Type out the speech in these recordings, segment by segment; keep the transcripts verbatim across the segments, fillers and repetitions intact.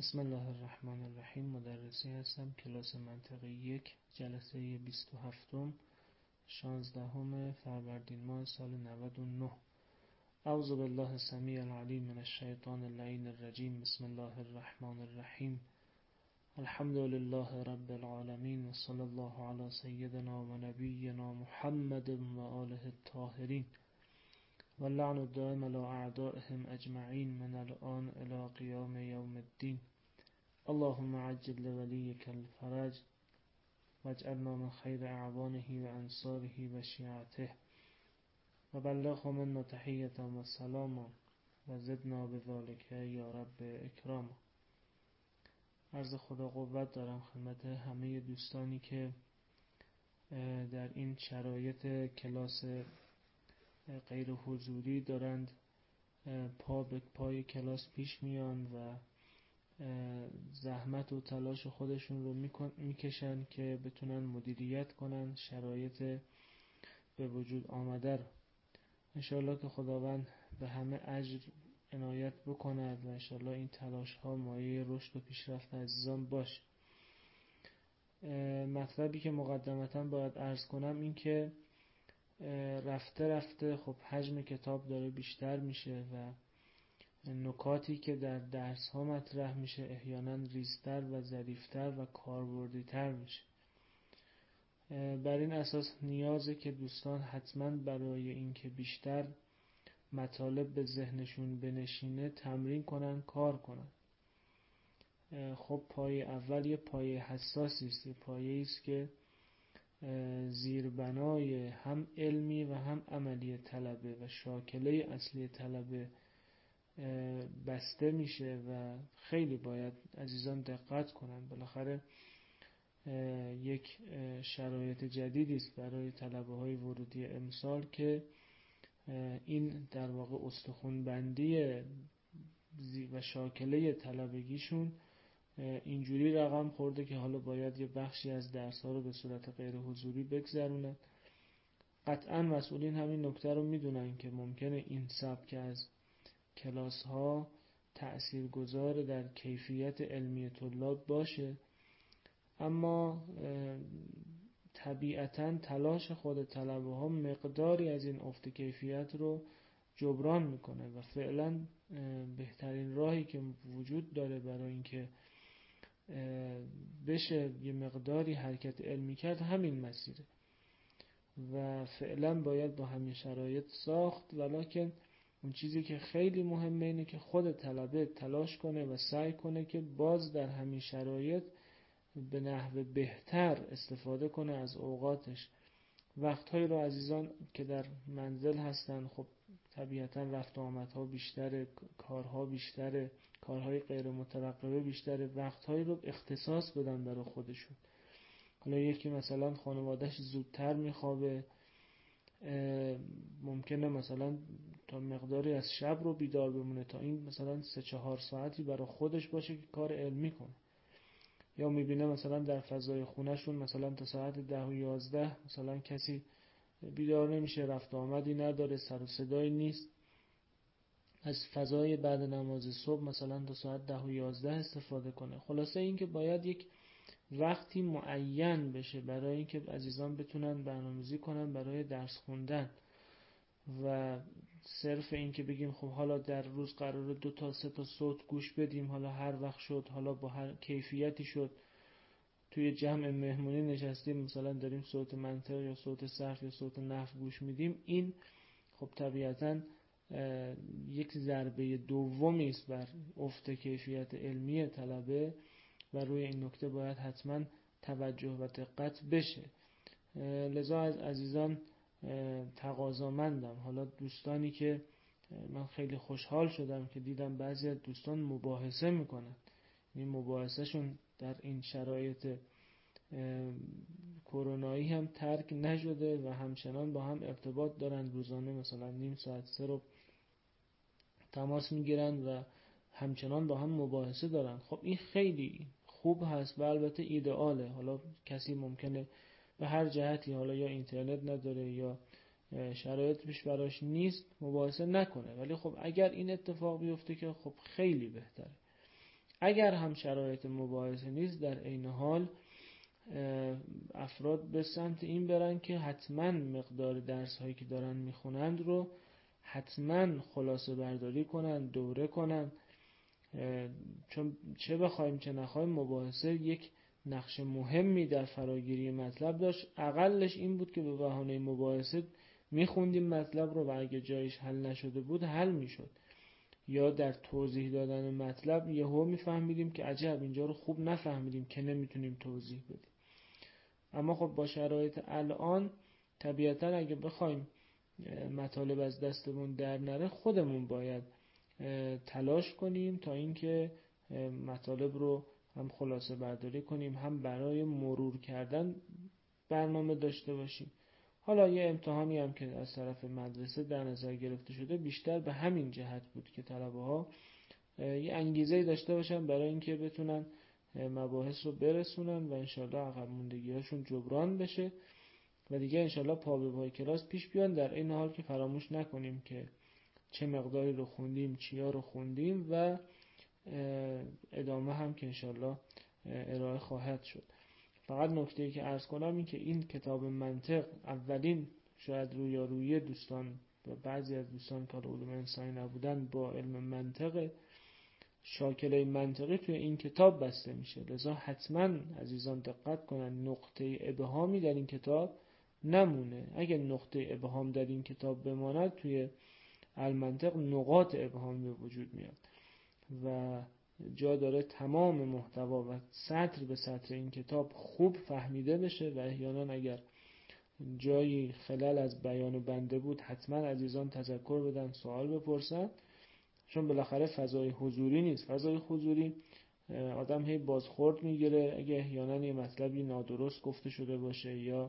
بسم الله الرحمن الرحیم. مدرسی هستم، کلاس منطقه یک، جلسه بیست و هفتم، شانزدهم فروردین ماه سال نود و نه. اعوذ بالله السمیع العلیم من الشیطان اللعین الرجیم. بسم الله الرحمن الرحیم. الحمد لله رب العالمین و صلی الله علی سیدنا و نبینا محمد و آله الطاهرین و اللعن الدائم علی اعدائهم اجمعین من الان الی قیام یوم الدین. اللهم عجل لولیک الفرج واجعلنا من خیر اعوانه و انصاره و شیعته و بلغ منا تحیة و سلام و زدنا بذلک یا رب اکرام. عرض خدا قوت دارم خدمت همه دوستانی که در این شرایط کلاس غیر حضوری دارند پا به پای کلاس پیش میان و زحمت و تلاش خودشون رو میکشن که بتونن مدیریت کنن شرایط به وجود آمده رو. انشاءالله که خداوند به همه اجر عنایت بکند و انشاءالله این تلاش ها مایه رشد و پیشرفت عزیزان باشه. مطلبی که مقدمتا باید عرض کنم این که رفته رفته خب حجم کتاب داره بیشتر میشه و نکاتی که در درس ها مطرح میشه احیانا ریزتر و ظریفتر و کاربردی‌تر میشه. بر این اساس نیازه که دوستان حتما برای اینکه بیشتر مطالب به ذهنشون بنشینه تمرین کنن، کار کنن. خب پایه اول یه پایه حساسی است، یه پایه‌ای است که زیربنای هم علمی و هم عملی طلبه و شاکله اصلی طلبه بسته میشه و خیلی باید عزیزان دقت کنن. بالاخره یک شرایط جدیدی است برای طلبه های ورودی امسال که این در واقع استخوان بندی و شاکله طلبگیشون اینجوری رقم خورده که حالا باید یه بخشی از درس ها رو به صورت غیر حضوری بگذرونن. قطعا مسئولین همین نکته رو میدونن که ممکنه این سبک از کلاس ها تأثیرگذار در کیفیت علمی طلاب باشه، اما طبیعتاً تلاش خود طلبه ها مقداری از این افت کیفیت رو جبران میکنه و فعلا بهترین راهی که وجود داره برای اینکه بشه یه مقداری حرکت علمی کرد همین مسیره و فعلا باید با همین شرایط ساخت. ولکن اون چیزی که خیلی مهمه اینه که خود طلبه تلاش کنه و سعی کنه که باز در همین شرایط به نحو بهتر استفاده کنه از اوقاتش. وقتهایی رو عزیزان که در منزل هستن خب طبیعتا رفت و آمدها بیشتره، کارها بیشتره، کارهای غیر مترقبه بیشتره، وقتهایی رو اختصاص بدن برای خودشون. حالا یکی مثلا خانوادهش زودتر میخوابه، ممکنه مثلا تا مقداری از شب رو بیدار بمونه تا این مثلا سه چهار ساعتی برای خودش باشه که کار علمی کنه، یا میبینه مثلا در فضای خونهشون مثلا تا ساعت ده و یازده مثلا کسی بیدار نمیشه، رفت و آمدی نداره، سر و صدایی نیست، از فضای بعد نماز صبح مثلا تا ساعت ده و یازده استفاده کنه. خلاصه این که باید یک وقتی معین بشه برای اینکه عزیزان بتونن برنامه‌ریزی کنن برای درس خوندن و صرف این که بگیم خب حالا در روز قراره دو تا سه تا صوت گوش بدیم، حالا هر وقت شد، حالا با هر کیفیتی شد توی جمع مهمونی نشستیم مثلا داریم صوت منطق یا صوت صرف یا صوت نحو گوش میدیم، این خب طبیعتاً یک ضربه دومی است بر افت کیفیت علمی طلبه و روی این نکته باید حتما توجه و دقت بشه. لذا از عزیزان تقاضامندم، حالا دوستانی که من خیلی خوشحال شدم که دیدم بعضی از دوستان مباحثه میکنن، این مباحثه شون در این شرایط کرونایی هم ترک نشده و همچنان با هم ارتباط دارن، روزانه مثلا نیم ساعت سه رو تماس میگیرن و همچنان با هم مباحثه دارن. خب این خیلی خوب هست و البته ایدئاله. حالا کسی ممکنه به هر جهتی، حالا یا اینترنت نداره یا شرایط پیش براش نیست، مباحثه نکنه، ولی خب اگر این اتفاق بیفته که خب خیلی بهتره. اگر هم شرایط مباحثه نیست، در عین حال افراد به سمت این برن که حتما مقدار درس هایی که دارن میخونند رو حتما خلاصه برداری کنن، دوره کنن، چون چه بخوایم چه نخوایم مباحثه یک نقش مهمی در فراگیری مطلب داشت. اقلش این بود که به بهانه مباحثه میخوندیم مطلب رو و اگه جایش حل نشده بود حل میشد، یا در توضیح دادن مطلب یهو میفهمیدیم که عجب اینجا رو خوب نفهمیدیم که نمیتونیم توضیح بدیم. اما خب با شرایط الان طبیعتا اگه بخوایم مطالب از دستمون در نره، خودمون باید تلاش کنیم تا اینکه مطالب رو هم خلاصه برداری کنیم، هم برای مرور کردن برنامه داشته باشیم. حالا یه امتحانی هم که از طرف مدرسه در نظر گرفته شده بیشتر به همین جهت بود که طلبه ها یه انگیزه داشته باشن برای اینکه بتونن مباحث رو برسونن و انشالله عقب موندگی هاشون جبران بشه و دیگه انشالله پا به پای کلاس پیش بیان، در این حال که فراموش نکنیم که چه مقداری رو خوندیم، چیا رو خوندیم و ادامه هم که انشالله ارائه خواهد شد. فقط نکته‌ای که عرض کنم این که این کتاب منطق اولین شاید رویارویی دوستان و بعضی از دوستان که علوم انسانی نبودن با علم منطق، شاکله منطقی توی این کتاب بسته میشه. لذا حتما عزیزان دقت کنن نقطه ابهامی در این کتاب نمونه. اگه نقطه ابهام در این کتاب بماند توی المنطق نقاط ابهامی وجود میاد و جا داره تمام محتوا و سطر به سطر این کتاب خوب فهمیده بشه و احیانا اگر جایی خلل از بیان بنده بود حتما عزیزان تذکر بدن، سوال بپرسن، چون بالاخره فضای حضوری نیست. فضای حضوری آدم هی بازخورد میگیره، اگه احیانا یه مطلبی نادرست گفته شده باشه یا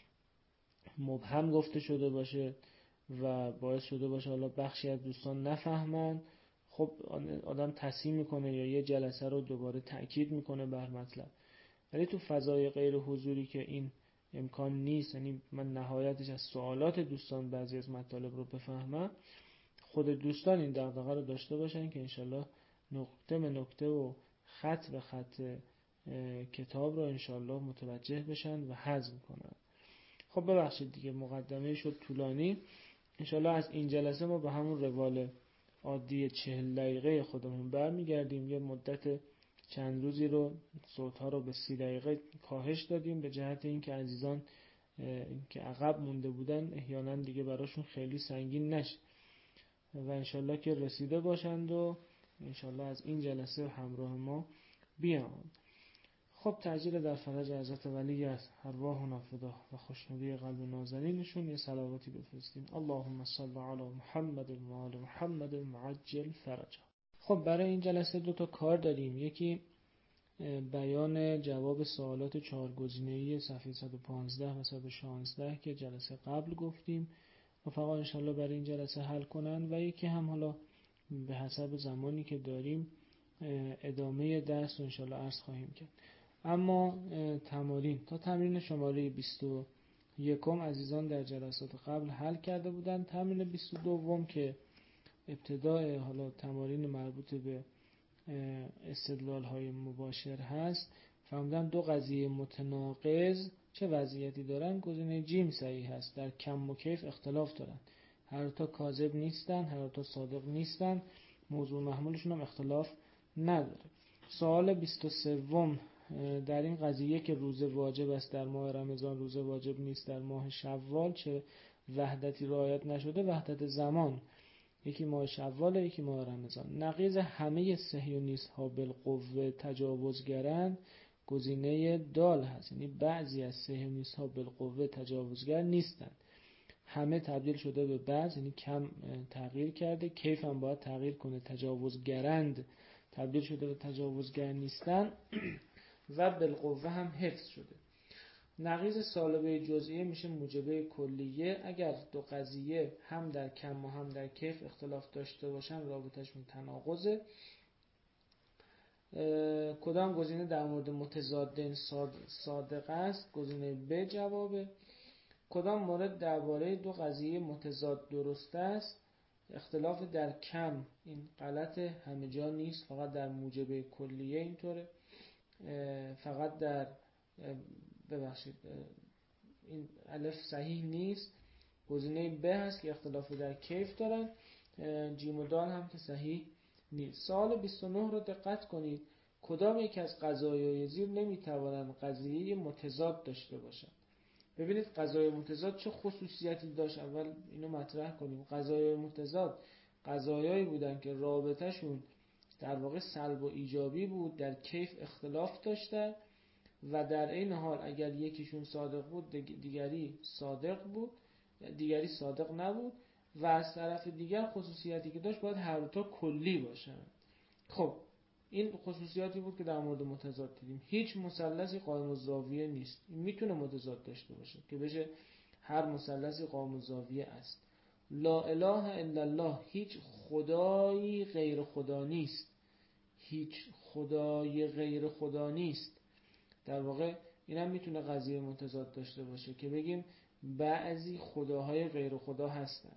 مبهم گفته شده باشه و باعث شده باشه حالا بخشی از دوستان نفهمن، خب آدم تصحیح میکنه یا یه جلسه رو دوباره تأکید میکنه بر مطلب. ولی تو فضای غیر حضوری که این امکان نیست، یعنی من نهایتش از سوالات دوستان بعضی از مطالب رو بفهمم، خود دوستان این دغدغه رو داشته باشن که انشالله نکته به نکته و خط به خط کتاب رو انشالله متوجه بشن و هضم کنن. خب ببخشید دیگه مقدمه شد طولانی. انشالله از این جلسه ما به همون روال عادی چهل دقیقه خودمون برمیگردیم. یه مدت چند روزی رو صوتها رو به سی دقیقه کاهش دادیم به جهت اینکه عزیزان که عقب مونده بودن احیانا دیگه براشون خیلی سنگین نشه و انشالله که رسیده باشند و انشالله از این جلسه همراه ما بیان. خب تعجیل در فرج حضرت ولی از ارواحنا فدا و خوشنودی قلب نازنینشون یه صلواتی بفرستیم. اللهم صل علی محمد و آل محمد معجل فرجا. خب برای این جلسه دو تا کار داریم. یکی بیان جواب سوالات چهار گزینه‌ای صفحه صد و پانزده و صد و شانزده که جلسه قبل گفتیم رفقا انشالله برای این جلسه حل کنن، و یکی هم حالا به حسب زمانی که داریم ادامه درس رو انشالله عرض خواهیم کرد. اما تمارین تا تمرین شماره بیست و یکم عزیزان در جلسات قبل حل کرده بودن. تمرین بیست و دوم که ابتدای حالا تمارین مربوط به استدلال های مباشر هست، فهمیدن دو قضیه متناقض چه وضعیتی دارن. گزینه جیم صحیح هست، در کم و کیف اختلاف دارن، هر تا کاذب نیستن هر تا صادق نیستن، موضوع محمولشون هم اختلاف نداره. سوال بیست و سه در این قضیه که روزه واجب است در ماه رمضان، روزه واجب نیست در ماه شوال، چه وحدتی رعایت نشده؟ وحدت زمان، یکی ماه شوال یکی ماه رمضان. نقیض همه صهیونیست ها بالقوه تجاوزگرند گزینه دال هست، یعنی بعضی از صهیونیست ها بالقوه تجاوزگر نیستند، همه تبدیل شده به بعض، یعنی کم تغییر کرده، کیف هم باید تغییر کنه، تجاوزگرند تبدیل شده به تجاوزگر نیستن و بالقوه هم حفظ شده. نقیض سالبه جزئیه میشه موجبه کلیه. اگر دو قضیه هم در کم و هم در کیف اختلاف داشته باشن رابطهشون تناقضه. کدام گزینه در مورد متضادین صادق است؟ گزینه ب جوابه. کدام مورد درباره دو قضیه متضاد درست است؟ اختلاف در کم این غلط همه جا نیست، فقط در موجب کلیه اینطوره. فقط در ببخشید این الف صحیح نیست، گزینه ب هست که اختلاف در کیف دارن. جیم و دال هم که صحیح نیست. سوال بیست و نه رو دقت کنید. کدام یک از قضایای زیر نمیتوانند قضیه متضاد داشته باشند؟ ببینید قضایای متضاد چه خصوصیتی داشت. اول اینو مطرح کنیم. قضایای متضاد قضایایی بودن که رابطهشون در واقع سلب و ایجابی بود، در کیف اختلاف داشتن و در این حال اگر یکیشون صادق بود دیگری صادق بود، دیگری صادق نبود، و از طرف دیگر خصوصیتی که داشت باید هر دو تا کلی باشن. خب این خصوصیاتی بود که در مورد متضاد دیدیم. هیچ مثلثی قائم الزاویه نیست. این میتونه متضاد داشته باشه که بشه هر مثلثی قائم الزاویه است. لا اله الا الله، هیچ خدایی غیر خدا نیست. هیچ خدای غیر خدا نیست. در واقع اینم میتونه قضیه متضاد داشته باشه که بگیم بعضی خداهای غیر خدا هستن.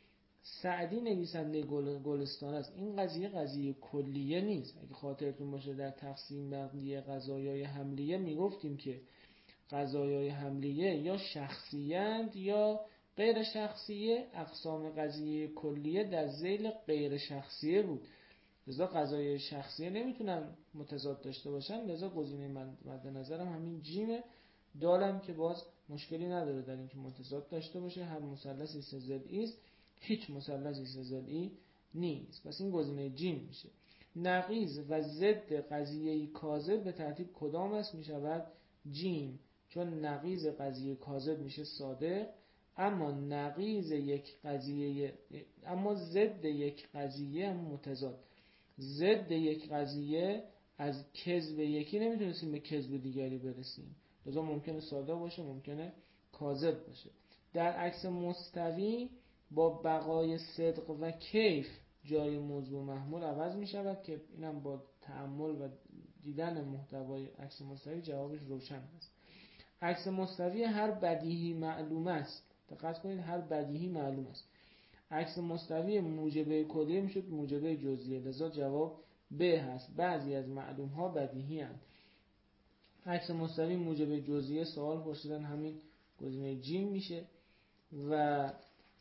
سعدی نویسنده گل، گلستان است. این قضیه قضیه کلیه نیست. اگه خاطرتون باشه در تقسیم بندی قضایای حملیه میگفتیم که قضایای حملیه یا شخصیند یا غیر شخصیه. اقسام قضیه کلیه در ذیل غیر شخصیه بود. لذا قضایای شخصیه نمیتونن متضاد داشته باشن. لذا گزینه من مد نظرم همین جیمه. دالم که باز مشکلی نداره در اینکه متضاد داشته باشه. هر مثلثی سه ضلعی است، هیچ مثلثی سه ضلعی نیست. پس این گزینه جیم میشه. نقیض و ضد قضیه کاذب به ترتیب کدام است؟ میشود جیم، چون نقیض قضیه کاذب میشه صادق، اما نقیض یک قضیه اما ضد یک قضیه هم متضاد. ضد یک قضیه از کذب یکی نمیتونستیم به کذب دیگری برسیم. لذا ممکنه صادق باشه، ممکنه کاذب باشه. در عکس مستوی با بقای صدق و کیف جای موضوع محمول عوض می شود که اینم با تأمل و دیدن محتوای عکس مستوی جوابش روشن است. عکس مستوی هر بدیهی معلوم است. دقت کنید، هر بدیهی معلوم است. عکس مستوی موجبه کلیه میشد موجبه جزئیه. لذا جواب ب هست. بعضی از معلوم ها بدیهی اند. عکس مستوی موجبه جزئیه سوال پرسیدن، همین گزینه جیم میشه. و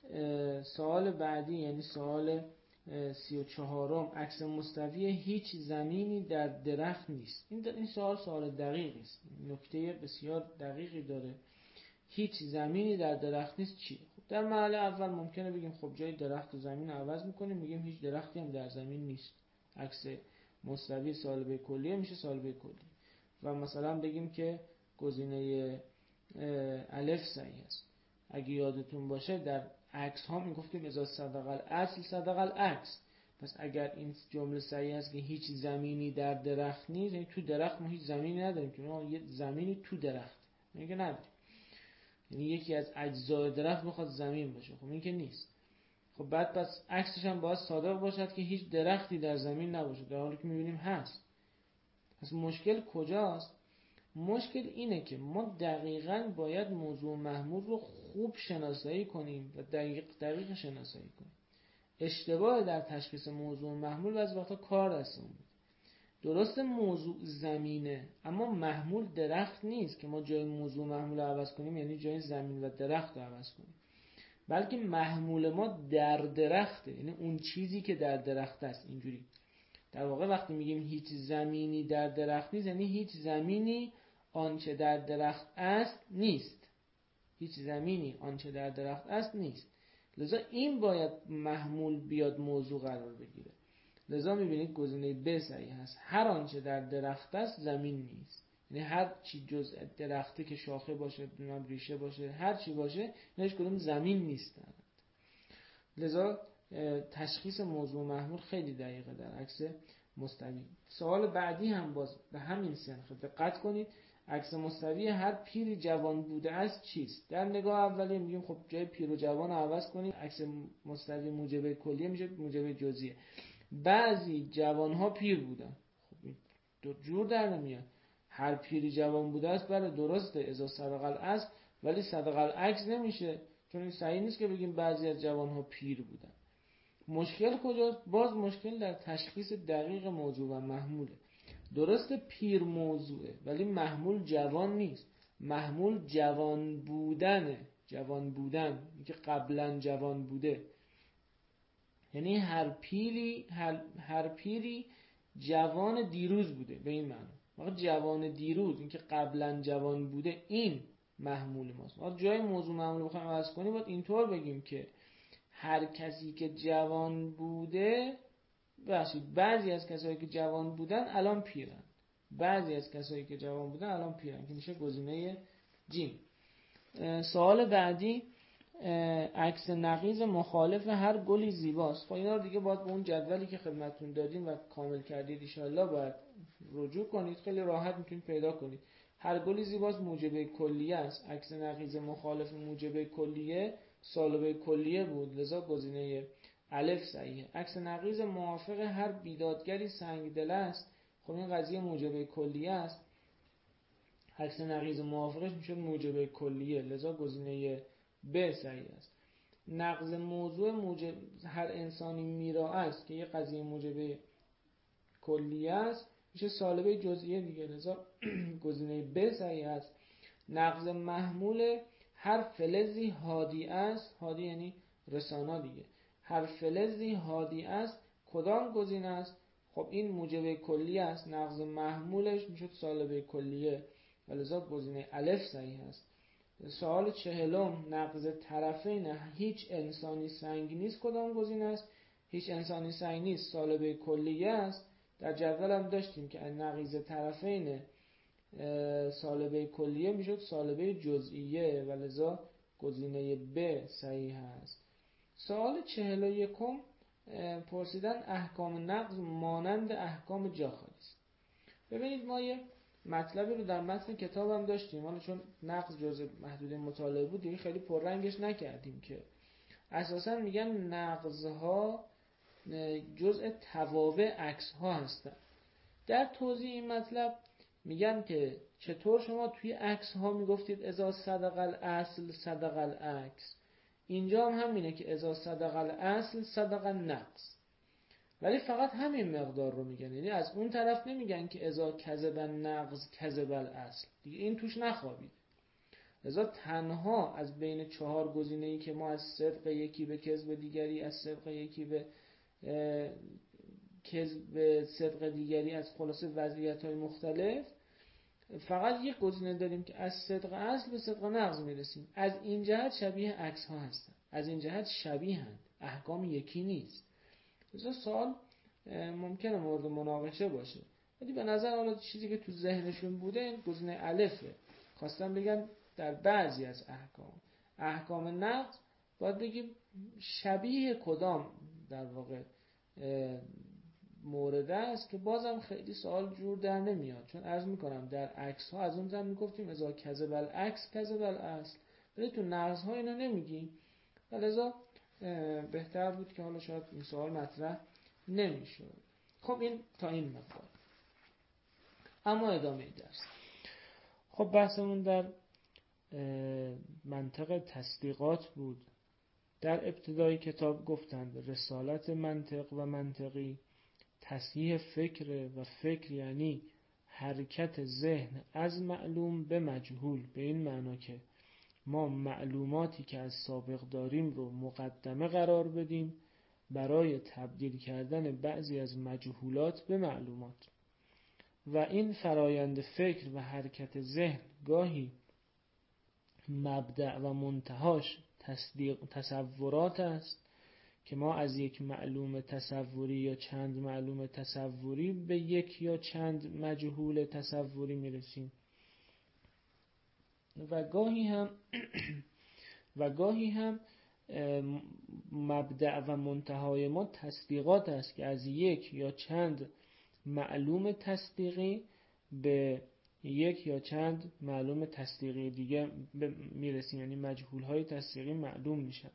سوال بعدی یعنی سوال سی و چهارم، عکس مستوی هیچ زمینی در درخت نیست. این این سوال سوال دقیقی است. نکته بسیار دقیقی داره. هیچ زمینی در درخت نیست چیه؟ خب در مرحله اول ممکنه بگیم خب جای درخت و زمین عوض میکنیم، میگیم هیچ درختی هم در زمین نیست. عکس مستوی سالبه کلیه میشه سالبه کلیه. و مثلا بگیم که گزینه الف صحیح است. اگه یادتون باشه در عکس ها میگفتیم اذا صدق الاصل صدق العکس. پس اگر این جمله صحیح است که هیچ زمینی در درخت نیست، یعنی تو درخت ما هیچ زمینی نداریم که ما یه زمینی تو درخت میگه نداریم. یعنی یکی از اجزای درخت بخواد زمین باشه، خب این که نیست. خب بعد پس عکسش هم باید صادق باشد که هیچ درختی در زمین نباشه، در حالی که میبینیم هست. پس مشکل کجاست؟ مشکل اینه که ما دقیقاً باید موضوع محمول رو خوب شناسایی کنیم و دقیق دقیق شناسایی کنیم. اشتباه در تشخیص موضوع محمول از وقتا کار دستمون بود. درست موضوع زمینه اما محمول درخت نیست که ما جای موضوع محمول رو عوض کنیم، یعنی جای زمین و درخت رو عوض کنیم، بلکه محمول ما در درخته، یعنی اون چیزی که در درخت است. اینجوری در واقع وقتی میگیم هیچ زمینی در درخت نیست، یعنی هیچ زمینی آنچه در درخت است نیست. هیچ زمینی آنچه در درخت است نیست. لذا این باید محمول بیاد موضوع قرار بگیره. لذا میبینید گزینه ب صحیح هست. هر آنچه در درخت است زمین نیست. یعنی هر چی جز درخته که شاخه باشه، دونم ریشه باشه، هر چی باشه، هیچ کدوم زمین نیستند. لذا تشخیص موضوع محمول خیلی دقیقه در عکس مستوی. سوال بعدی هم باز به همین سنخ. دقت کنید، عکس مستوی هر پیری جوان بوده است چیست؟ در نگاه اولیه میگیم خب جای پیر و جوان رو عوض کنید، عکس مستوی موجبه کلیه میشه موجبه جزئیه. بعضی جوان ها پیر بودن، خب دو جور در نمیاد. هر پیری جوان بوده است بله درسته اذا صدق الاصل، ولی صدق العکس نمیشه، چون این صحیح نیست که بگیم بعضی از جوان ها پیر بودن. مشکل کجاست؟ باز مشکل در تشخیص دقیق موضوع و محموله. درسته پیر موضوعه ولی محمول جوان نیست، محمول جوان بودنه. جوان بودن که قبلا جوان بوده، یعنی هر پیری هر, هر پیری جوان دیروز بوده. به این معنی واقعا جوان دیروز، این که قبلا جوان بوده، این محمول ماست. ما جای موضوع محمول بخوایم عوض کنیم باید اینطور بگیم که هر کسی که جوان بوده، ببخشید بعضی از کسایی که جوان بودن الان پیرن، بعضی از کسایی که جوان بودن الان پیرن، که میشه گزینه جیم. سوال بعدی، عکس نقیض مخالف هر گلی زیباست. خب اینا رو دیگه باید به اون جدولی که خدمتتون دادیم و کامل کردید ان شاءالله باید رجوع کنید، خیلی راحت میتونید پیدا کنید. هر گلی زیباست موجبه کلیه است، عکس نقیض مخالف موجبه کلیه سالبه کلیه بود، لذا گزینه الف صحیحه. عکس نقیض موافق هر بیدادگری سنگدل است. خب این قضیه موجبه کلیه است، عکس نقیض موافقش میشه موجبه کلیه، لذا گزینه ب صحیح است. نقض موضوع موجب هر انسانی میرا است که یه قضیه موجبه کلیه است، میشه سالبه جزئیه دیگه، لذا گزینه ب صحیح است. نقض محمول هر فلزی هادی است، هادی یعنی رسانا دیگه، هر فلزی هادی است کدام گزینه است؟ خب این موجبه کلیه است، نقض محمولش میشه سالبه کلیه، ولذا گزینه الف صحیح است. سوال چهلم، نقض طرفین هیچ انسانی سنگ نیست کدام گزینه است؟ هیچ انسانی سنگ نیست سالبه کلیه است. در جدول هم داشتیم که نقیض طرفین سالبه کلیه میشد سالبه جزئیه، ولذا گزینه ب صحیح است. سوال چهل و یکم پرسیدن احکام نقض مانند احکام جاخالی است. ببینید ما یه مطلبی رو در متن کتاب هم داشتیم، حالا چون نقض جزء محدوده مطالعه بود دیگه خیلی پررنگش نکردیم، که اساسا میگن نقضها جزء توابع عکس ها هستن. در توضیح این مطلب میگن که چطور شما توی عکس ها میگفتید اذا صدق الاصل صدق العکس، اینجا هم همینه که اذا صدق الاصل صدق النقض، ولی فقط همین مقدار رو میگن، یعنی از اون طرف نمیگن که اذا کذب النقض کذب الاصل، دیگه این توش نخوابید. لذا تنها از بین چهار گزینه‌ای که ما از صدق یکی به کذب دیگری، از صدق یکی به کذب صدق دیگری، از خلاصه وضعیت‌های مختلف، فقط یک گزینه داریم که از صدق اصل به صدق نقض میرسیم. از این جهت شبیه عکس ها هستن، از این جهت شبیهند، احکام یکی نیست. مثلا سوال ممکنه مورد مناقشه باشه، ولی به نظر حالا چیزی که تو ذهنشون بوده این گزینه الفه. خواستم بگم در بعضی از احکام احکام نقض باید بگیم شبیه کدام در واقع مورد است، که بازم خیلی سوال جور در نمیاد، چون عرض میکنم در عکس ها از اون زن میگفتیم اذا کذب العکس کذب الاصل، ولی تو نقض ها اینو نمیگیم، ولذا بهتر بود که حالا شاید این سوال مطرح نمیشد. خب این تا این مقدار. اما ادامه درس. خب بحثمون در منطق تصدیقات بود. در ابتدای کتاب گفتند رسالت منطق و منطقی تصحیح فکر، و فکر یعنی حرکت ذهن از معلوم به مجهول، به این معنا که ما معلوماتی که از سابق داریم رو مقدمه قرار بدیم برای تبدیل کردن بعضی از مجهولات به معلومات. و این فرایند فکر و حرکت ذهن گاهی مبدأ و منتهاش تصدیق تصورات است که ما از یک معلوم تصوری یا چند معلوم تصوری به یک یا چند مجهول تصوری میرسیم، و گاهی هم و گاهی هم مبدأ و منتهای ما تصدیقات است که از یک یا چند معلوم تصدیقی به یک یا چند معلوم تصدیقی دیگه میرسیم، یعنی مجهول های تصدیقی معلوم میشن.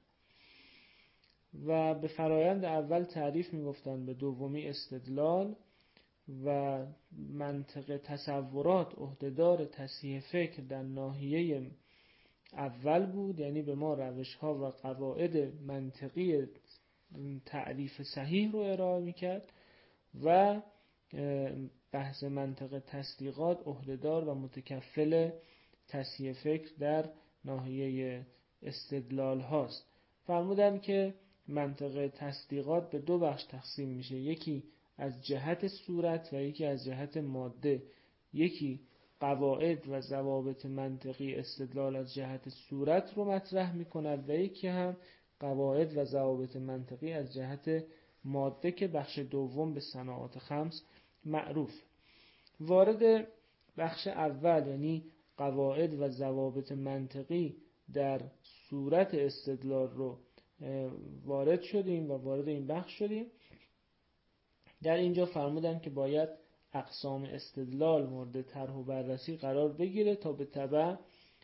و به فرایند اول تعریف میگفتن، به دومی استدلال، و منطق تصورات عهدهدار تصحیح فکر در ناحیه اول بود، یعنی به ما روش ها و قواعد منطقی تعریف صحیح رو ارائه میکرد و بحث منطق تصدیقات عهدهدار و متکفل تصحیح فکر در ناحیه استدلال هاست. فرمودن که منطق تصدیقات به دو بخش تقسیم میشه، یکی از جهت صورت و یکی از جهت ماده. یکی قواعد و ضوابط منطقی استدلال از جهت صورت رو مطرح میکند و یکی هم قواعد و ضوابط منطقی از جهت ماده که بخش دوم به صناعات خمس معروف. وارد بخش اول یعنی قواعد و ضوابط منطقی در صورت استدلال رو وارد شدیم و وارد این بخش شدیم. در اینجا فرمودن که باید اقسام استدلال مورد طرح و بررسی قرار بگیره تا به تبع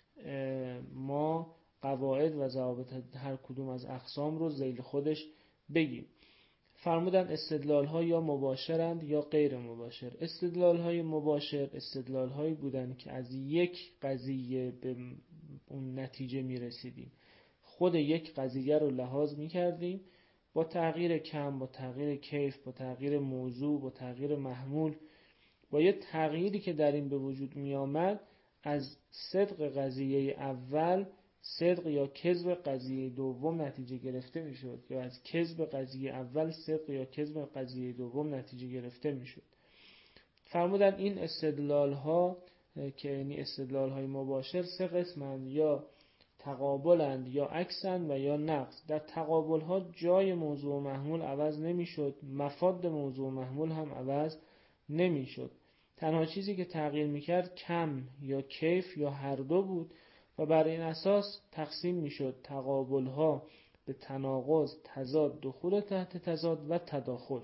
ما قواعد و ضوابط هر کدوم از اقسام رو ذیل خودش بگیم. فرمودن استدلال ها یا مباشرند یا غیر مباشر. استدلال های مباشر استدلال هایی بودن که از یک قضیه به اون نتیجه می رسیدیم، خود یک قضیه رو لحاظ می کردیم، با تغییر کم، با تغییر کیف، با تغییر موضوع، با تغییر محمول، با یه تغییری که در این به وجود می آمد، از صدق قضیه اول صدق یا کذب قضیه دوم نتیجه گرفته می شد، یا از کذب قضیه اول صدق یا کذب قضیه دوم نتیجه گرفته می شد. فرمودن این استدلال ها که یعنی استدلال های مباشر سه قسمند، یا تقابلند یا عکسند و یا نقض. در تقابل ها جای موضوع و محمول عوض نمی شد، مفاد موضوع و محمول هم عوض نمی شد. تنها چیزی که تغییر می کرد کم یا کیف یا هر دو بود و بر این اساس تقسیم می شد تقابل ها به تناقض، تضاد، دخول تحت تضاد و تداخل.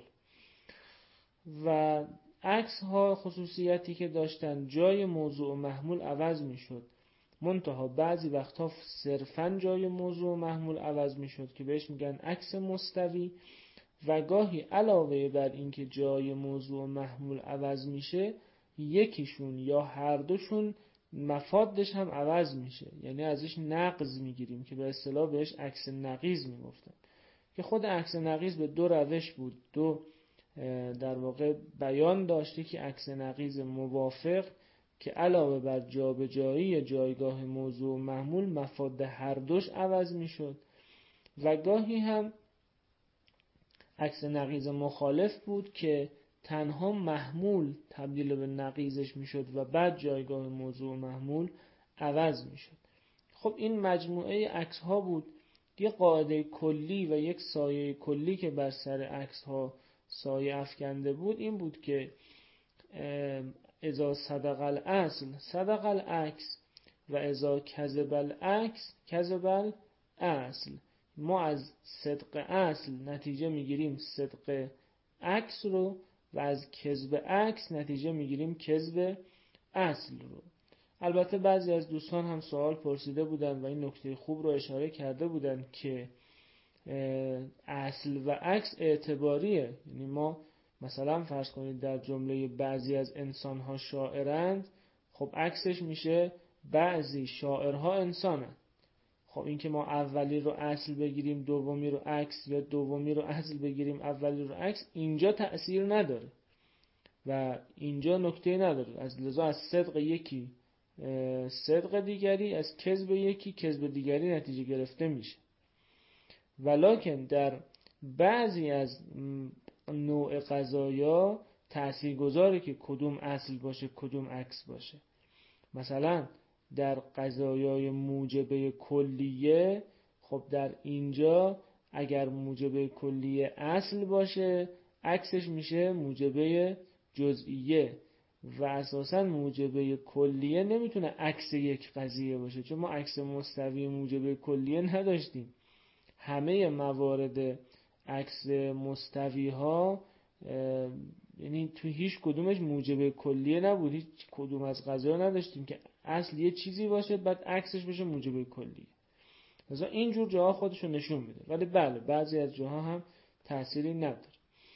و عکس ها خصوصیتی که داشتن جای موضوع و محمول عوض می شد، منتها بعضی وقتها صرفاً جای موضوع و محمول عوض می شد که بهش میگن عکس مستوی، و گاهی علاوه بر اینکه جای موضوع و محمول عوض میشه، یکیشون یا هر دوشون مفادش هم عوض میشه، یعنی ازش نقض میگیریم که به اصطلاح بهش عکس نقیض میگفتن. که خود عکس نقیض به دو روش بود، دو در واقع بیان داشته که عکس نقیض موافق که علاوه بر جابجایی جایگاه موضوع و محمول مفاد هر دوش عوض میشد، و گاهی هم عکس نقیض مخالف بود که تنها محمول تبدیل به نقیضش میشد و بعد جایگاه موضوع و محمول عوض میشد. خب این مجموعه عکس ها بود. یه قاعده کلی و یک سایه کلی که بر سر عکس ها سایه افکنده بود این بود که اذا صدق الاصل صدق العکس و اذا کذب العکس کذب الاصل. ما از صدق اصل نتیجه میگیریم صدق عکس رو و از کذب عکس نتیجه میگیریم کذب اصل رو. البته بعضی از دوستان هم سوال پرسیده بودن و این نکته خوب رو اشاره کرده بودن که اصل و عکس اعتباریه. یعنی ما مثلا فرض کنید در جمله بعضی از انسانها شاعرند، خب عکسش میشه بعضی شاعرها انسانند. خب این که ما اولی رو اصل بگیریم دومی رو عکس، یا دومی رو اصل بگیریم اولی رو عکس، اینجا تأثیر نداره و اینجا نکته نداره. از لذا از صدق یکی صدق دیگری، از کذب یکی کذب دیگری نتیجه گرفته میشه. ولکن در بعضی از نوع قضایا تأثیرگذاره که کدوم اصل باشه کدوم عکس باشه. مثلا در قضایای موجبه کلیه، خب در اینجا اگر موجبه کلیه اصل باشه عکسش میشه موجبه جزئیه، و اساسا موجبه کلیه نمیتونه عکس یک قضیه باشه، چون ما عکس مستوی موجبه کلیه نداشتیم. همه موارد عکس مستوی ها یعنی تو هیچ کدومش موجبه کلیه نبود، هیچ کدوم از قضایا نداشتیم که اصل یه چیزی باشه بعد عکسش بشه موجبه کلیه. مثلا اینجور جاها خودشو نشون میده، ولی بله بعضی از جاها هم تأثیری نداره.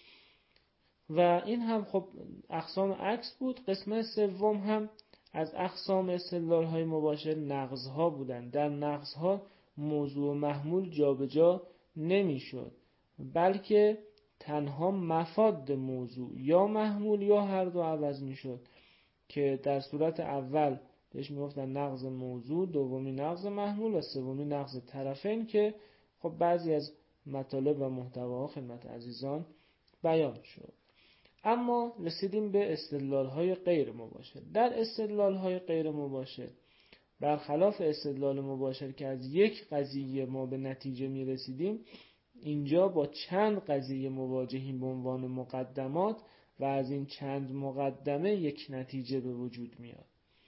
و این هم خب اقسام عکس بود. قسمت سوم هم از اقسام استدلال های مباشر نقض ها بودن. در نقض ها موضوع و محمول جابجا نمیشد بلکه تنها مفاد موضوع یا محمول یا هر دو عوض میشد که در صورت اول بهش میگفتن نقض موضوع، دومی نقض محمول و سومی نقض طرفین که خب بعضی از مطالب و محتواها خدمت عزیزان بیان شد. اما رسیدیم به استدلال‌های غیر مباشر. در استدلال‌های غیر مباشر برخلاف استدلال مباشر که از یک قضیه ما به نتیجه میرسیدیم، اینجا با چند قضیه مواجهیم به عنوان مقدمات و از این چند مقدمه یک نتیجه به وجود میاد.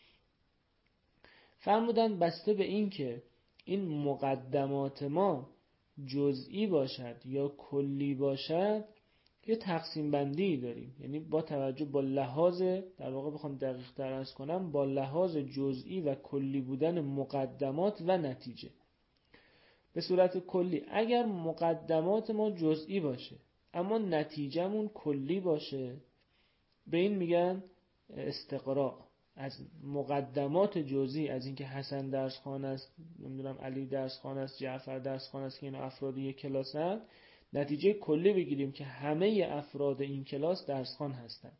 فرمودن بسته به این که این مقدمات ما جزئی باشد یا کلی باشد یه تقسیم بندی داریم، یعنی با توجه با لحاظ، در واقع بخوام دقیق تر عرض کنم، با لحاظ جزئی و کلی بودن مقدمات و نتیجه. به صورت کلی اگر مقدمات ما جزئی باشه اما نتیجهمون کلی باشه، به این میگن استقراء. از مقدمات جزئی، از اینکه حسن درس خوان است، نمیدونم علی درس خوان است، جعفر درس خوان است که اینا افراد یک کلاس هستند، نتیجه کلی بگیریم که همه افراد این کلاس درس خوان هستند.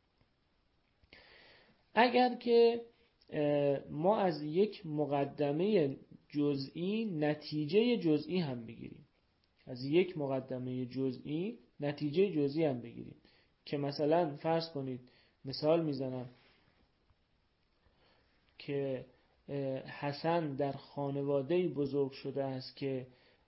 اگر که ما از یک مقدمه جزئی نتیجه جزئی هم بگیریم، از یک مقدمه جزئی نتیجه جزئی هم بگیریم که مثلا فرض کنید، مثال میزنم که حسن در خانواده‌ای بزرگ شده است که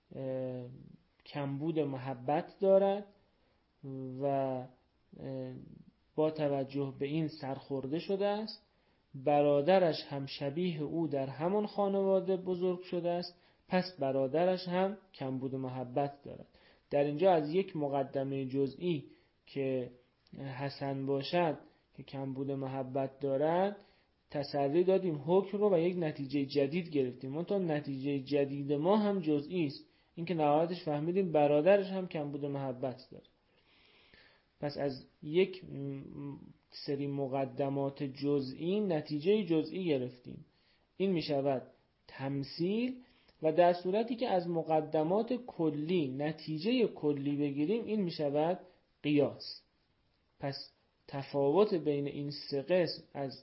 کمبود محبت دارد و با توجه به این سرخورده شده است. برادرش هم شبیه او در همان خانواده بزرگ شده است، پس برادرش هم کمبود محبت دارد. در اینجا از یک مقدمه جزئی که حسن باشد که کمبود محبت دارد تسری دادیم حکم رو و یک نتیجه جدید گرفتیم. منتها نتیجه جدید ما هم جزئی است، این که نهایتش فهمیدیم برادرش هم کمبود محبت داره. پس از یک سری مقدمات جزئی نتیجه جزئی گرفتیم، این می شود تمثیل. و در صورتی که از مقدمات کلی نتیجه کلی بگیریم، این می شود قیاس. پس تفاوت بین این سه قسم از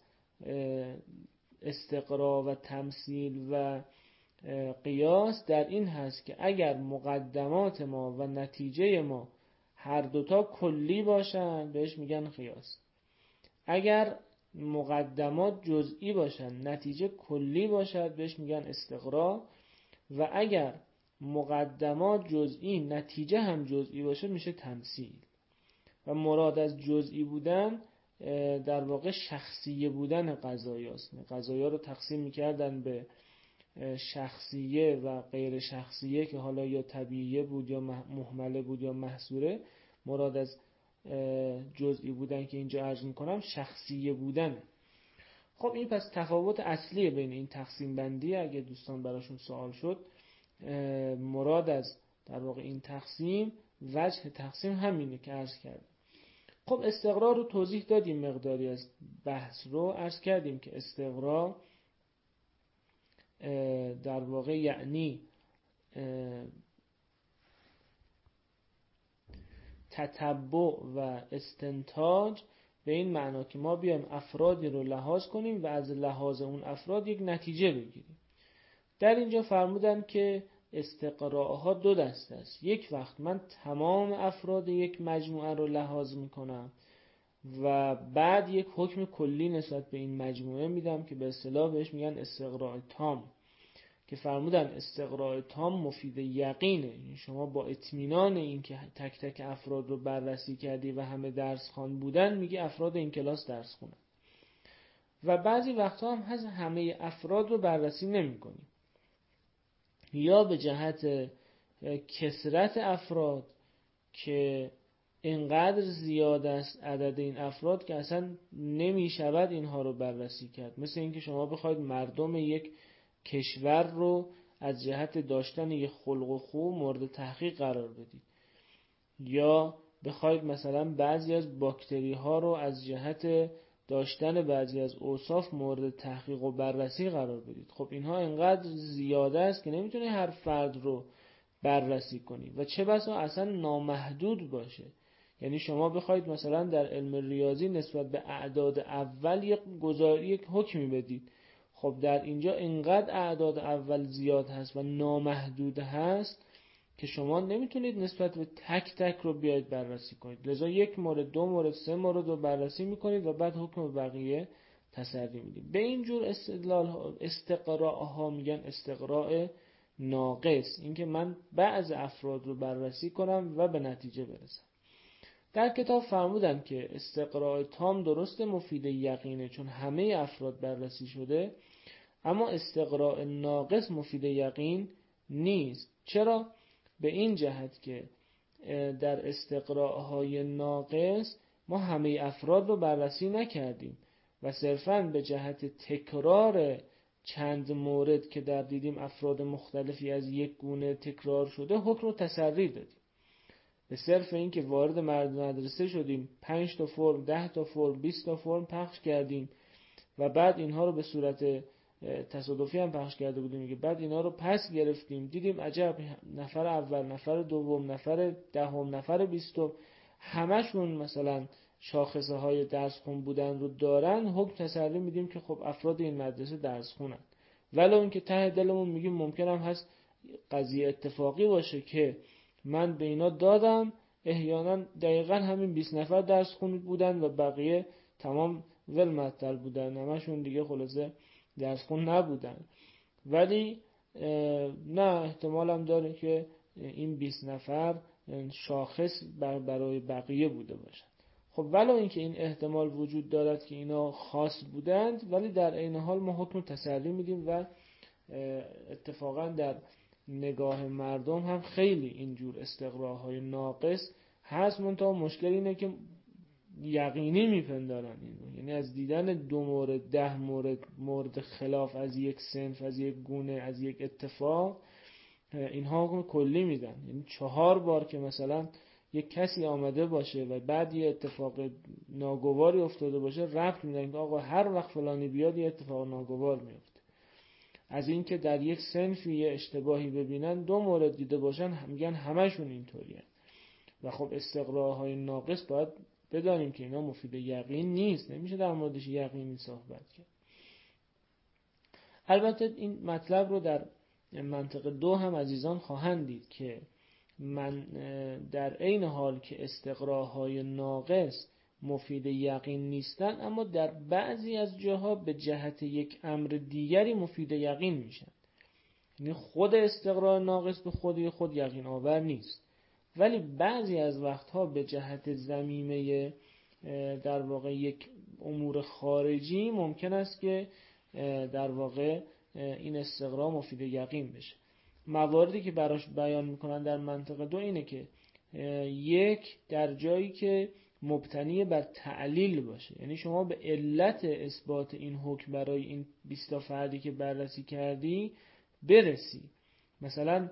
استقراء و تمثیل و قیاس در این هست که اگر مقدمات ما و نتیجه ما هر دوتا کلی باشن بهش میگن قیاس. اگر مقدمات جزئی باشن نتیجه کلی باشد بهش میگن استقراء. و اگر مقدمات جزئی نتیجه هم جزئی باشه میشه تمثیل. و مراد از جزئی بودن در واقع شخصیه بودن قضایاست. قضایا رو تقسیم میکردن به شخصیه و غیر شخصیه که حالا یا طبیعیه بود یا مهمله بود یا محصوره. مراد از جزئی بودن که اینجا عرض میکنم شخصیه بودن. خب این پس تفاوت اصلی بین این تقسیم بندی. اگه دوستان براشون سوال شد، مراد از در واقع این تقسیم، وجه تقسیم همینه که عرض کردم. خب استقراء رو توضیح دادیم، مقداری از بحث رو عرض کردیم که استقراء در واقع یعنی تتبع و استنتاج، به این معنا که ما بیایم افرادی رو لحاظ کنیم و از لحاظ اون افراد یک نتیجه بگیریم. در اینجا فرمودن که استقراءها دو دسته است. یک وقت من تمام افراد یک مجموعه رو لحاظ میکنم و بعد یک حکم کلی نسبت به این مجموعه میدم که به اصطلاح بهش میگن استقراء تام، که فرمودن استقراء تام مفید یقینه. یعنی شما با اطمینان این که تک تک افراد رو بررسی کردی و همه درس خوان بودن میگی افراد این کلاس درس خونن. و بعضی وقتا هم هست همه افراد رو بررسی نمی کنی، یا به جهت کثرت افراد که اینقدر زیاد است عدد این افراد که اصلا نمی شود اینها رو بررسی کرد. مثل اینکه شما بخواید مردم یک کشور رو از جهت داشتن یک خلق و خو مورد تحقیق قرار بدید، یا بخواید مثلا بعضی از باکتری ها رو از جهت داشتن بعضی از اوصاف مورد تحقیق و بررسی قرار بدید. خب اینها اینقدر زیاده است که نمیتونه هر فرد رو بررسی کنید و چه بسا اصلا نامحدود باشه. یعنی شما بخواید مثلا در علم ریاضی نسبت به اعداد اول یک گزاری یک حکمی بدید، خب در اینجا اینقدر اعداد اول زیاد هست و نامحدود هست که شما نمیتونید نسبت به تک تک رو بیاید بررسی کنید. لذا یک مورد، دو مورد، سه مورد رو بررسی میکنید و بعد حکم بقیه تسری میدید. به این جور استدلال استقراء ها میگن استقراء ناقص، اینکه من بعض افراد رو بررسی کنم و به نتیجه برسم. در کتاب فرمودن که استقراء تام درست مفید یقینه چون همه افراد بررسی شده، اما استقراء ناقص مفید یقین نیست. چرا؟ به این جهت که در استقراء های ناقص ما همه افراد رو بررسی نکردیم و صرفاً به جهت تکرار چند مورد که در دیدیم افراد مختلفی از یک گونه تکرار شده حکم رو تسری دادیم. به صرف این که وارد مدرسه شدیم پنج تا فرم، ده تا فرم، بیست تا فرم پخش کردیم و بعد اینها رو به صورت تصادفی هم پخش کرده بودیم که بعد اینها رو پس گرفتیم، دیدیم عجب نفر اول، نفر دوم، نفر دهم، نفر بیستم همشون مثلا شاخصه های درس خون بودن رو دارن، حکم تسری میدیم که خب افراد این مدرسه درس خونن. ولو اینکه ته دلمون میگیم ممکن هم هست قضیه اتفاقی باشه که من به اینا دادم احیانا دقیقا همین بیست نفر درس خون بودن و بقیه تمام ول معطل بودن، همشون دیگه خلاصه درس خون نبودن. ولی نه، احتمال هم داره که این بیست نفر شاخص برای بقیه بوده باشن. خب ولو اینکه این احتمال وجود دارد که اینا خاص بودند، ولی در عین حال ما حکم تسری میدیم و اتفاقا در نگاه مردم هم خیلی اینجور استقراءهای ناقص هست. منتها مشکل اینه که یقینی میپندارن اینو، یعنی از دیدن دو مورد، ده مورد، مورد خلاف از یک صنف، از یک گونه، از یک اتفاق، اینها حکم کلی میدن. یعنی چهار بار که مثلا یک کسی آمده باشه و بعد یه اتفاق ناگواری افتاده باشه ربط میدن که آقا هر وقت فلانی بیاد یه اتفاق ناگوار میفته. از این که در یک صنفی یه اشتباهی ببینن دو مورد دیده باشن میگن همشون اینطوریه. و خب استقراءهای ناقص باید بدانیم که اینا مفید یقین نیست، نمیشه در موردش یقینی صحبت کرد. البته این مطلب رو در منطقه دو هم عزیزان خواهند دید که من در عین حال که استقراءهای ناقص مفید یقین نیستن، اما در بعضی از جاها به جهت یک امر دیگری مفید یقین میشن. یعنی خود استقراء ناقص به خودی خود یقین آور نیست، ولی بعضی از وقتها به جهت ضمیمه در واقع یک امور خارجی ممکن است که در واقع این استقراء مفید یقین بشه. مواردی که براش بیان میکنن در منطقه دو اینه که یک، در جایی که مبتنی بر تعلیل باشه، یعنی شما به علت اثبات این حکم برای این بیست تا فردی که بررسی کردی برسی. مثلا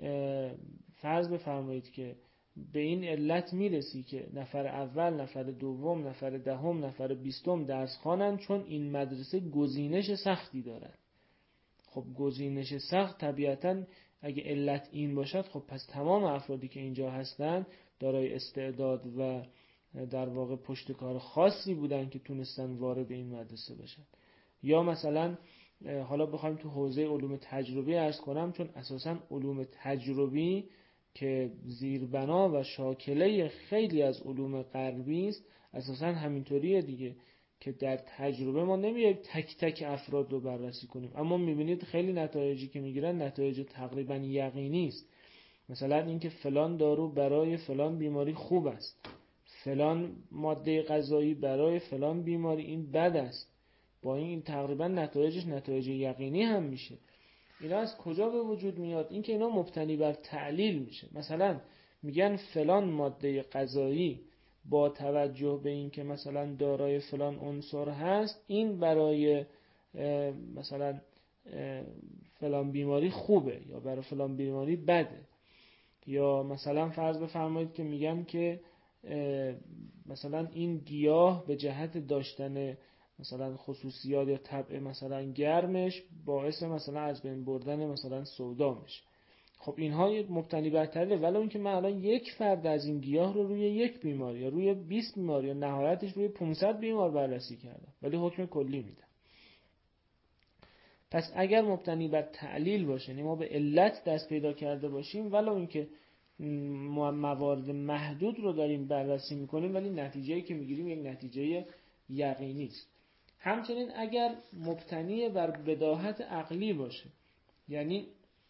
فرض بفرمایید که به این علت میرسی که نفر اول، نفر دوم، نفر دهم، نفر بیستم درس خوانند چون این مدرسه گزینش سختی دارد. خب گزینش سخت طبیعتاً اگه علت این باشد، خب پس تمام افرادی که اینجا هستن دارای استعداد و در واقع پشتکار خاصی بودن که تونستن وارد این مدرسه بشن. یا مثلا حالا بخوایم تو حوزه علوم تجربی عرض کنم، چون اساساً علوم تجربی که زیربنا و شاکله خیلی از علوم غربی است، اساساً همینطوریه دیگه که در تجربه ما نمیایم تک تک افراد رو بررسی کنیم، اما میبینید خیلی نتایجی که میگیرن نتایج تقریبا یقینی است. مثلا اینکه فلان دارو برای فلان بیماری خوب است، فلان ماده غذایی برای فلان بیماری این بد است، با این تقریبا نتایجش نتایج یقینی هم میشه. اینا از کجا به وجود میاد؟ اینکه اینا مبتنی بر تعلیل میشه. مثلا میگن فلان ماده غذایی با توجه به این که مثلا دارای فلان عنصر هست این برای مثلا فلان بیماری خوبه یا برای فلان بیماری بده. یا مثلا فرض بفرمایید که میگن که مثلا این گیاه به جهت داشتن مثلا خصوصیات یا طبع مثلا گرمش باعث مثلا از بین بردن مثلا سودا میشه. خب اینها مبتنی بر تعلیل، ولو اینکه من الان یک فرد از این گیاه رو روی یک بیمار یا روی بیست بیمار یا نهایتش روی پانصد بیمار بررسی کردم، ولی حکم کلی میدم. پس اگر مبتنی بر تعلیل باشه، یعنی ما به علت دست پیدا کرده باشیم، ولو اینکه موارد محدود رو داریم بررسی میکنیم، ولی نتیجه‌ای که میگیریم یک نتیجه یقینی است. همچنین اگر مبتنی بر بداهت عقلی باشه، یعنی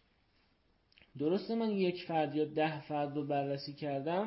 درسته من یک فرد یا ده فرد رو بررسی کردم،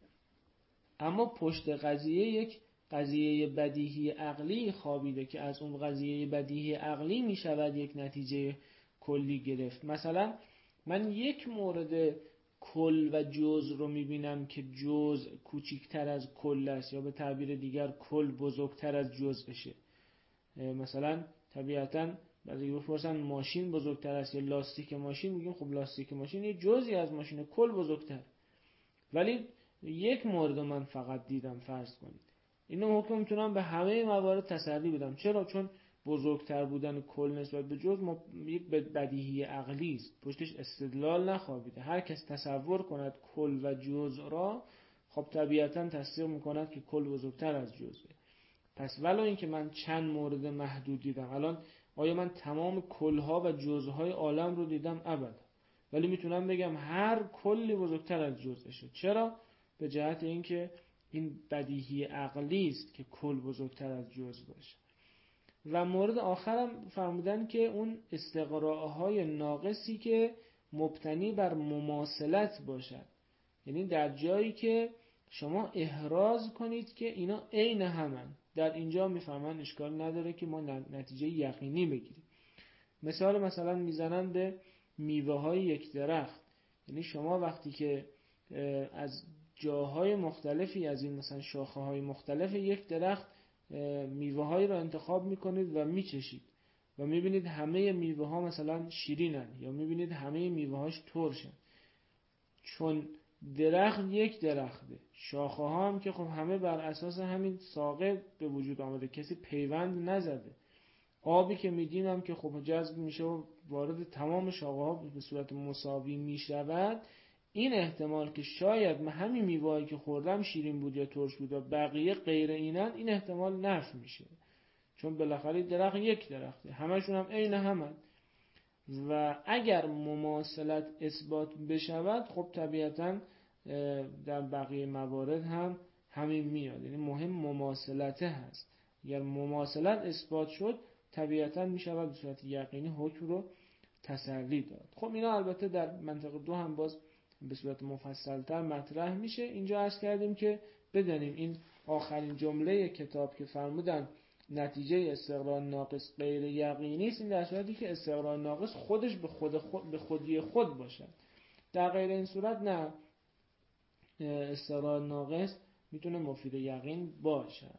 اما پشت قضیه یک قضیه بدیهی عقلی خوابیده که از اون قضیه بدیهی عقلی می شود یک نتیجه کلی گرفت. مثلا من یک مورد کل و جز رو می بینم که جز کوچکتر از کل است، یا به تعبیر دیگر کل بزرگتر از جزشه. مثلا طبیعتاً بعضی بپرسن ماشین بزرگتر است یا لاستیک ماشین، میگیم خب لاستیک ماشین یه جزئی از ماشین، کل بزرگتر. ولی یک مورد من فقط دیدم، فرض کنید اینو حکم میتونم به همه موارد تسری بدم. چرا؟ چون بزرگتر بودن کل نسبت به جز یک بدیهی عقلی است، پشتش استدلال نخوابیده. هر کس تصور کند کل و جز را، خب طبیعتاً تصدیق میکند که کل بزرگتر از جزه. پس ولو اینکه من چند مورد محدود دیدم، الان آیا من تمام کلها و جزهای عالم رو دیدم؟ ابدا. ولی میتونم بگم هر کلی بزرگتر از جزشه. چرا؟ به جهت اینکه این بدیهی عقلی است که کل بزرگتر از جز باشه. و مورد آخرم فرمودن که اون استقراءهای ناقصی که مبتنی بر مماثلت باشد، یعنی در جایی که شما احراز کنید که اینا عین همن، در اینجا میفهمن اشکال نداره که ما نتیجه یقینی بگیریم. مثال مثلا میزنن به میوه های یک درخت، یعنی شما وقتی که از جاهای مختلفی از این مثلا شاخه های مختلف یک درخت میوه هایی را انتخاب میکنید و میچشید و میبینید همه میوه ها مثلا شیرینن، یا میبینید همه میوه هاش ترشن، چون درخت یک درخته، شاخه ها هم که خب همه بر اساس همین ساقه به وجود آمده، کسی پیوند نزده. آبی که میدیم هم که خب جذب میشه و وارد تمام شاخه ها به صورت مساوی میشود. این احتمال که شاید من همین میوه‌ای که خوردم شیرین بود یا ترش بود و بقیه غیر اینن، این احتمال نفی میشه، چون بالاخره درخت یک درخته، همشون هم عین همن. و اگر مماثلت اثبات بشود، خب طبیعتاً در بقیه موارد هم همین میاد، یعنی مهم مماثلته هست. اگر مماثلت اثبات شد، طبیعتاً میشود به صورت یقینی حکم رو تسری داد. خب اینا البته در منطقه دو هم باز به صورت مفصل‌تر مطرح میشه. اینجا عرض کردیم که بدانیم این آخرین جمله کتاب که فرمودن نتیجه استقراء ناقص غیر یقینی است، این در صورتی که استقراء ناقص خودش به خود, خود به خودی خود باشد. در غیر این صورت نه، استقراء ناقص میتونه مفید یقین باشد.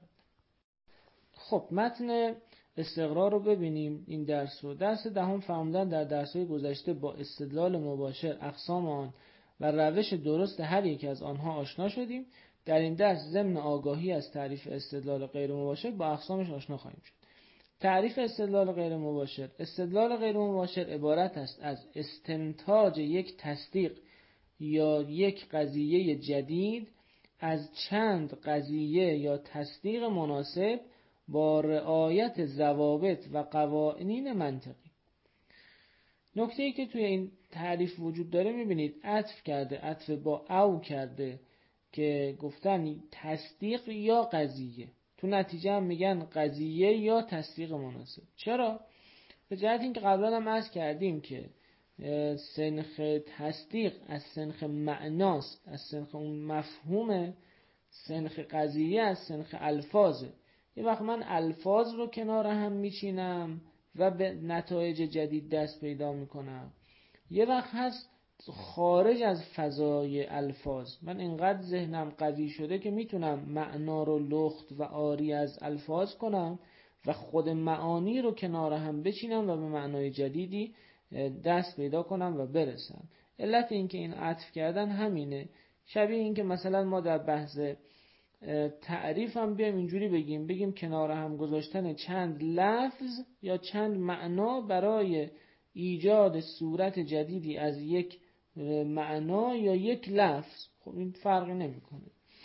خب متن استقراء رو ببینیم. این درس رو درس دهم فرمودن در درس‌های گذشته با استدلال مباشر، اقسام آن و روش درست هر یک از آنها آشنا شدیم. در این درس ضمن آگاهی از تعریف استدلال غیر مباشر با اقسامش آشنا خواهیم شد. تعریف استدلال غیر مباشر: استدلال غیر مباشر عبارت است از استنتاج یک تصدیق یا یک قضیه جدید از چند قضیه یا تصدیق مناسب با رعایت ضوابط و قوانین منطقی. نکته‌ای که توی این تعریف وجود داره می‌بینید عطف کرده، عطف با او کرده که گفتن تصدیق یا قضیه، تو نتیجه هم میگن قضیه یا تصدیق مناسب. چرا؟ به جهت اینکه قبلا هم عرض کردیم که سنخ تصدیق از سنخ معناست، از سنخ اون مفهوم، سنخ قضیه از سنخ الفاظه. یه وقت من الفاظ رو کنار هم میچینم و به نتایج جدید دست پیدا میکنم، یه وقت هست خارج از فضای الفاظ من اینقدر ذهنم قوی شده که میتونم معنا رو لخت و عاری از الفاظ کنم و خود معانی رو کنار هم بچینم و به معنای جدیدی دست پیدا کنم و برسم. علت این که این عطف کردن همینه. شبیه این که مثلا ما در بحث تعریف هم بیایم اینجوری بگیم بگیم کنار هم گذاشتن چند لفظ یا چند معنا برای ایجاد صورت جدیدی از یک معنا یا یک لفظ، خب این فرقی نمیکنه.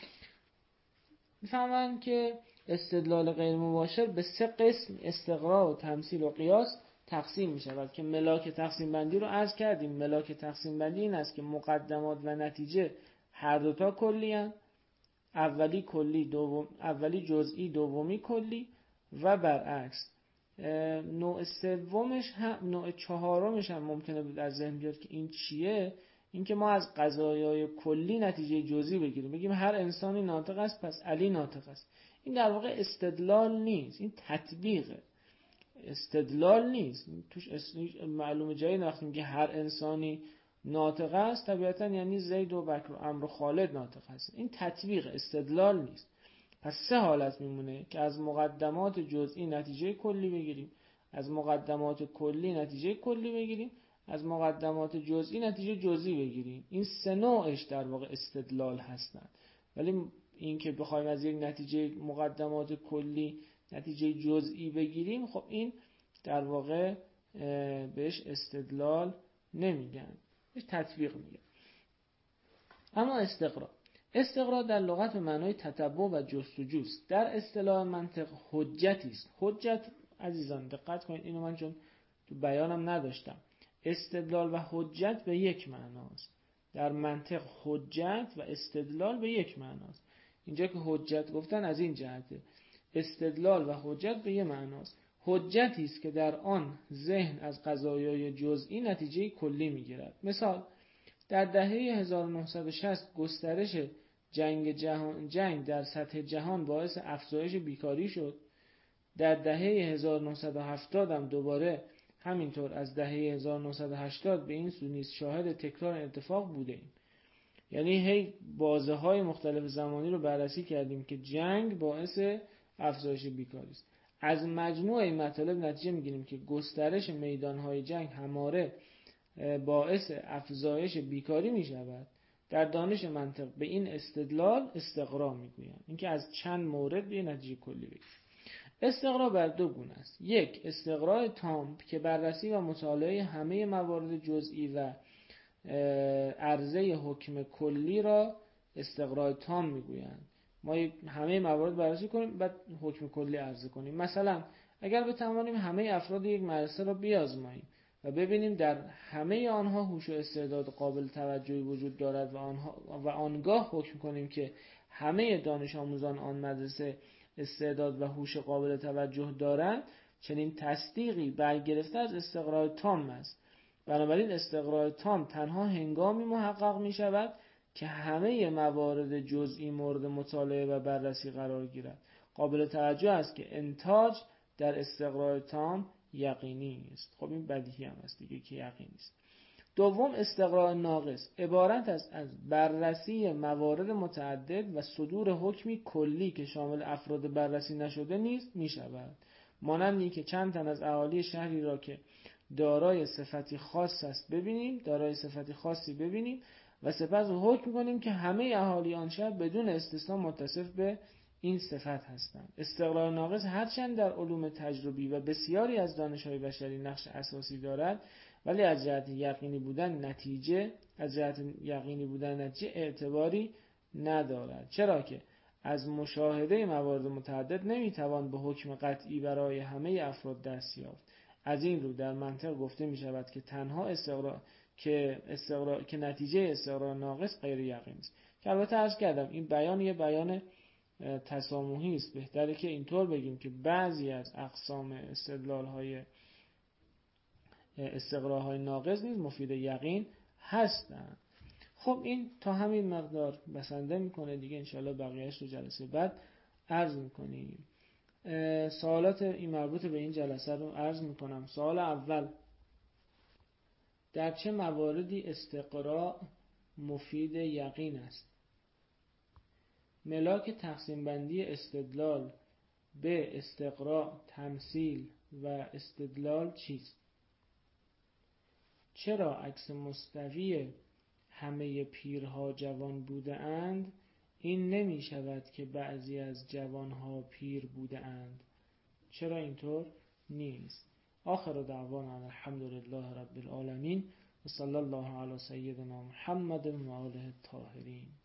میفهمن که استدلال غیر مباشر به سه قسم استقراء و تمثیل و قیاس تقسیم می شود که ملاک تقسیم بندی رو عرض کردیم. ملاک تقسیم بندی این است که مقدمات و نتیجه هر دوتا کلی هستند، اولی کلی دوم اولی جزئی دومی کلی و برعکس. نوع سومش هم نوع چهارمش هم ممکنه بود از ذهن بیاد که این چیه؟ این که ما از قضایای کلی نتیجه جزئی بگیریم، بگیم هر انسانی ناطق است پس علی ناطق است. این در واقع استدلال نیست، این تطبیقه، استدلال نیست. توش معلومه جایی وقتی میگه هر انسانی ناطق است طبیعتا یعنی زید و بکر و عمرو و خالد ناطق است. این تطبیق، استدلال نیست. پس سه حالت میمونه که از مقدمات جزئی نتیجه کلی بگیریم، از مقدمات کلی نتیجه کلی بگیریم، از مقدمات جزئی نتیجه جزئی بگیریم. این سه نوعش در واقع استدلال هستند. ولی این که بخوایم از یک نتیجه مقدمات کلی نتیجه جزئی بگیریم، خب این در واقع بهش استدلال نمیگن، بهش تطبیق میگن. اما استقراء استقراء در لغت به معنای تتبع و جستجوست. در اصطلاح منطق حجتی است. حجت عزیزان دقت کنید، اینو من چون تو بیانم نداشتم، استدلال و حجت به یک معناست. در منطق حجت و استدلال به یک معناست. اینجا که حجت گفتن از این جهته، استدلال و حجت به یک معناست. حجتی است که در آن ذهن از قضایای جزئی نتیجه کلی میگیرد. مثال، در دهه هزار و نهصد و شصت گسترش جنگ جهان جنگ در سطح جهان باعث افزایش بیکاری شد. در دهه هزار و نهصد و هفتاد هم دوباره همینطور، از دهه هزار و نهصد و هشتاد به این سو نیز شاهد تکرار اتفاق بودیم. یعنی هی بازه های مختلف زمانی رو بررسی کردیم که جنگ باعث افزایش بیکاری است. از مجموع این مطالب نتیجه میگیریم که گسترش میدانهای جنگ هماره باعث افزایش بیکاری می شود. در دانش منطق به این استدلال استقراء می گویند. اینکه از چند مورد به نتیجه کلی بگیریم. استقراء بر دو گونه است. یک، استقراء تام که بررسی و مطالعه همه موارد جزئی و عرضه حکم کلی را استقراء تام می گویند. ما همه موارد بررسی کنیم بعد حکم کلی عرضه کنیم. مثلا اگر بتوانیم همه افراد یک مدرسه را بیازماییم و ببینیم در همه آنها هوش و استعداد قابل توجهی وجود دارد و آنها و آنگاه حکم کنیم که همه دانش آموزان آن مدرسه استعداد و هوش قابل توجه دارند، چنین تصدیقی برگرفته از استقراء تام است. بنابراین استقراء تام تنها هنگامی محقق می شود که همه موارد جزئی مورد مطالعه و بررسی قرار گیرد. قابل توجه است که انتاج در استقراء تام یقینی است. خب این بدیهی هم است دیگه که یقینی است. دوم، استقراء ناقص عبارت است از بررسی موارد متعدد و صدور حکمی کلی که شامل افراد بررسی نشده نیست می شود. مانندی که چند تن از اهالی شهری را که دارای صفتی خاص است ببینیم، دارای صفتی خاصی ببینیم و سپس حکم کنیم که همه اهالی آن شهر بدون استثنا متصف به این صفت هستند. استقراء ناقص هرچند در علوم تجربی و بسیاری از دانش‌های بشری نقش اساسی دارد، ولی از جهت یقینی بودن نتیجه از جهت یقینی بودن نتیجه اعتباری ندارد. چرا که از مشاهده موارد متعدد نمیتوان به حکم قطعی برای همه افراد دست یافت. از این رو در منطق گفته می شود که تنها استقراء که استقراء که نتیجه استقراء ناقص غیر یقینی است. که البته عرض کردم این بیان یه بیان تسامحی است. بهتره که اینطور بگیم که بعضی از اقسام استدلال های استقراء های ناقص نیز مفید یقین هستند. خب این تا همین مقدار بسنده میکنه دیگه، انشاءالله بقیهش رو جلسه بعد عرض میکنیم. سوالات این مربوط به این جلسه رو عرض میکنم. سوال اول، در چه مواردی استقراء مفید یقین است؟ ملاک تقسیم بندی استدلال به استقراء، تمثیل و استدلال چیست؟ چرا عکس مستوی همه پیرها جوان بوده اند؟ این نمی شود که بعضی از جوانها پیر بوده اند. چرا اینطور نیست؟ آخر دعوانا الحمدلله رب العالمین و صلی الله علی سیدنا محمد و آله الطاهرین.